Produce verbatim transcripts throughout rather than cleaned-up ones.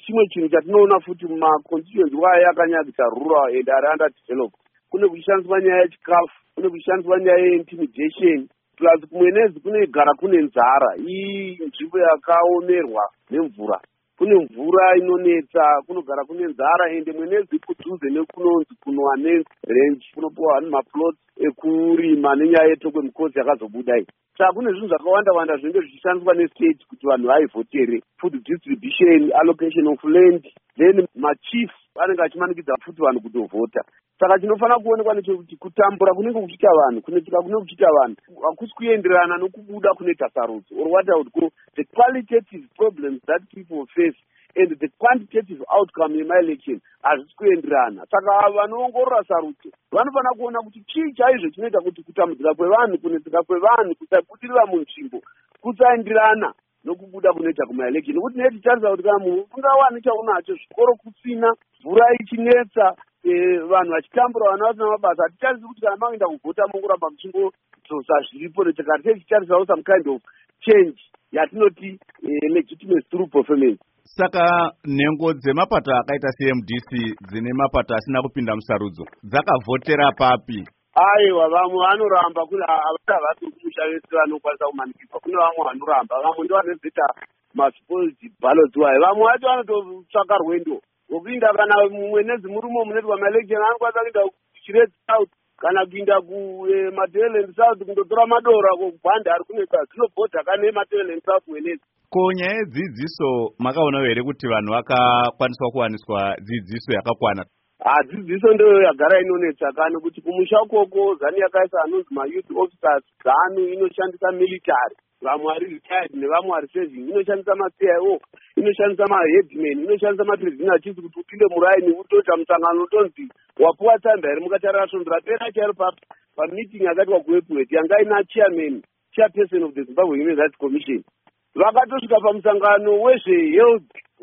chimwe chinhu chatinoona futi mumaconstituency waya yakanyadzisa rural and ari underdeveloped. Kune kuchishandiswa nyaya yechikafu, kune kuchishandiswa nyaya yeintimidation, plus kumwe nezi kunegara kune nzara. Iyi nzvimbo yakaomerwa nemvura, kune mvura inonetsa, kunogara kune nzara, ende mwenezi kudhuze nekunonzi kunwa nerenji kunopiwa vanhu maplots ekurima nenyaya yetokwemukhosi yakazobudai. Saka kune zvinhu zvakawanda wanda zvinenge zvichishandiswa nestate kuti vanhu vaivhotere, food distribution, allocation of land, then machief anenge achimanikidza futi vanhu kutovhota. Saka chinofanira kuonekwa nechekuti kutambura kunenge kuchiita vanhu, kunetika kunenge kuchiita vanhu hakusi kuenderana nokubuda kunoita sarudzo, or what I would call the qualitative problems that people face and the quantitative outcome yema-election hazvisi kuenderana. Saka vanoongorora sarudzo vanofanira kuona kuti chii chaizvo chinoita kuti kutambudzika kwevanhu, kunetika kwevanhu, kusabudirira munzvimbo kusaenderana nokubuda kunoita kuma-election. Nokuti netitarisa kuti kana munhu ungawani chaunacho, zvikoro kusina, mvura ichinetsa, vanhu vachitambura, vana vasina mabasa, hatitarisi kuti kana makuenda kuvhota mongoramba muchingodzosa zviripo, netikati tichitarisawo some kind of change yatinoti legitimacy through performance. Saka nhengo dzemapato akaita C M D C dzine mapato asina kupinda musarudzo dzakavhotera papi? Aiwa, vamwe vanoramba kuti havata vasi kumushavisi vanokwanisa kumanikidzwa. Kune vamwe vanoramba, vamwe ndo vanozoita maspoiled ballots wayo, vamwe vacho vanototsvaka rwendo wokupinda. Kana mumwe nezi murumo munoitwa maelection anokwanisa kuinda kuChireti South kana kuinda kuMatabeleland South kundotora madora kubhanda ari kuneka dzinobhodha kane Matabeleland South mwenezi. Ko nyaya yedzidziso makaona here kuti vanhu vakakwaniswa kuwaniswa dzidziso yakakwana? Dzidziso ndiyo yagara inonetsa, kana kuti kumusha ukoko zani yakaisa anonzi ma-youth officers, zanu inoshandisa military, vamwe vari retired nevamwe vari serving, inoshandisa ma-C I O, inoshandisa ma-headmen, inoshandisa ma-president chiefs kuti upinde muraini utoita musangano utonzi wapuwa tsamba here mukatarira svondo rapera chairo pameeting yakati wakuwebwet yanga ina chairman, chairperson of the Zimbabwe Human Rights Commission. Vakatosvika pamusangano wezvehealth,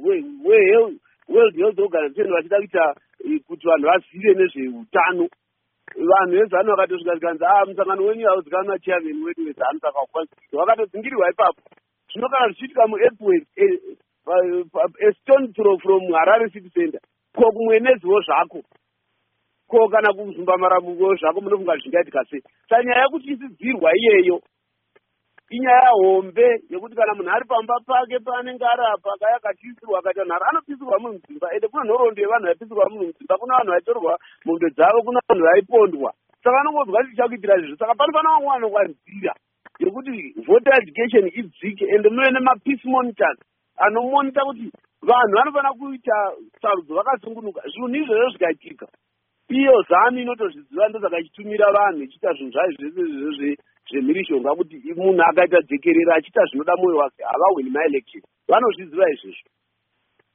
World Health Organization vachida kuita kuti vanhu vazive nezveutano. Vanhu vezano vakatosvika zikanzi ah musangano wenyu hauzikanwa chairman wedu wezano, saka wakwanisa vakatodzingirwa ipapo. Zvino kana zvichiitika muAirport a stone throw from Harare City Center, ko kumwe neziwo zvako, ko kana kuzumba marabuko zvako, munofunga zvingaitika sei? Saka nyaya yekuti isidzirwa iyeyo inyaya hombe yekuti kana munhu ari pamba pake paanenge ari apa akayakatisirwa akaita nharo anopisirwa munhu mudzimba, ende kuna nhoroondo yevanhu vaipisirwa munhu mudzimba, kuna vanhu vaitorwa mombe dzavo, kuna vanhu vaipondwa. Saka anongodzwa kuti chakuitira izvo. Saka panofanira vamwe vanokwanzira yekuti voter education idzike, ende muve nemapeace monitors anomonita kuti vanhu vanofanira kuita sarudzo vakasungunuka. Zvinhu izvozvo zvikaitika, iyo zanu inotozviziva, ndosaka ichitumira vanhu ichiita zvinhu zvayo zvese zvemhirishonga kuti munhu akaita dzekerera achiita zvinoda mwoyo wake havahwini maelection, vanozviziva izvozvo.